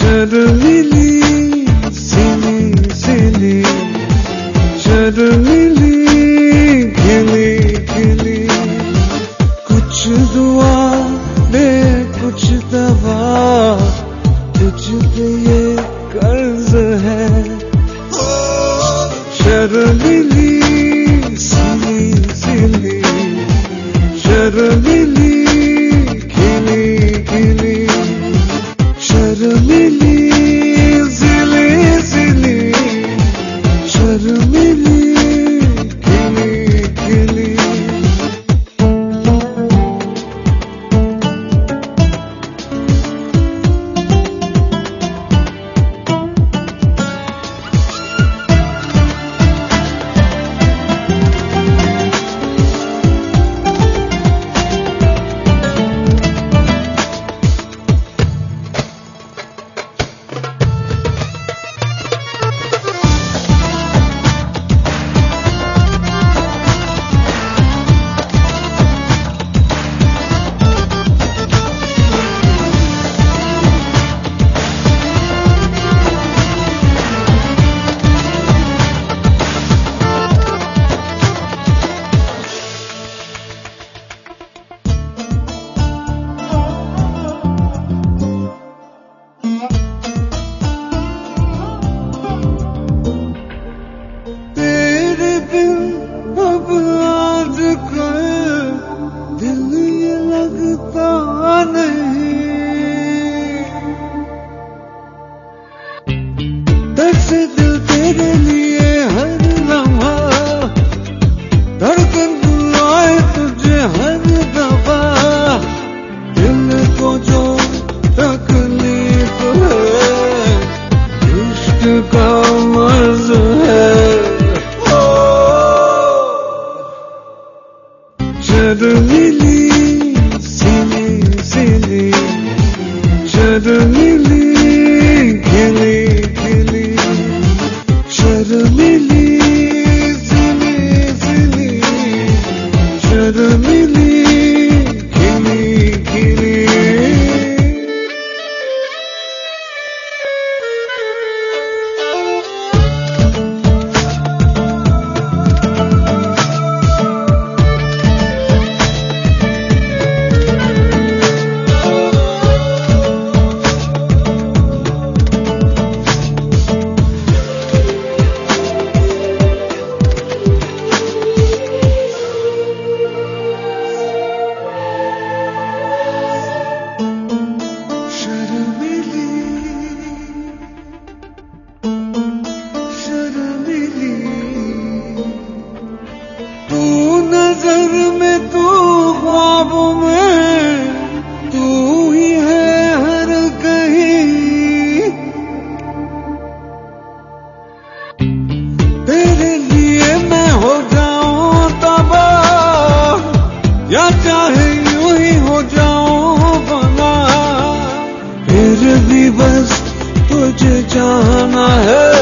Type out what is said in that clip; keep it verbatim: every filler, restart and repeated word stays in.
शर्मिली सिली सिली शर्मिली खिली खिली कुछ दुआ दे कुछ दवा तुझ पे ये कर्ज है शर्मिली सिली सिली शर्मिली खिली खिली शर्मिली सिली सिली शर्मिली खिली खिली दिल तेरे लिए हर लम्हा धड़कन बुलाए तुझे हर दफा दिल को जो तकलीफ है इश्क का मर्ज है शर्मिली सिली सिली शर्मिली खिली खिली शर्मिली सिली सिली शर्मिली खिली खिली नजर में तू ख्वाब में तू ही है हर कहीं तेरे लिए मैं हो जाऊं तबाह या चाहे यूं ही हो जाऊं बना फिर भी बस तुझे चाहना है